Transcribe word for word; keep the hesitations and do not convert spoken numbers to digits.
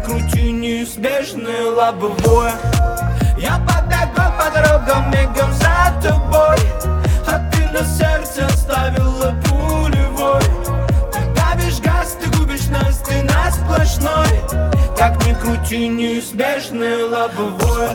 крути, неизбежное лобовое. Я побегу по дорогам, мигом за тобой, а ты на сердце оставила пулевой. Ты давишь газ, ты губишь нас, ты на сплошной. Как ни крути, неизбежное лобовое.